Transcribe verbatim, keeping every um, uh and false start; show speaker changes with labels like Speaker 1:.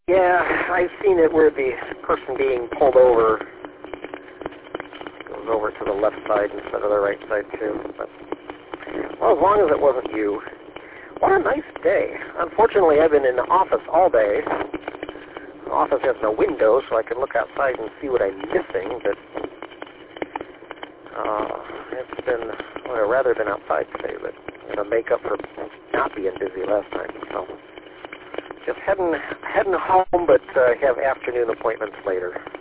Speaker 1: Yeah, I've seen it where the person being pulled over goes over to the left side instead of the right side too. But, well, as long as it wasn't you. What a nice day. Unfortunately, I've been in the office all day. The office has no windows, so I can look outside and see what I'm missing, but uh, it's been, well, I'd rather been outside today, but I'm going to make up for not being busy last time. So just heading, heading home, but uh, have afternoon appointments later.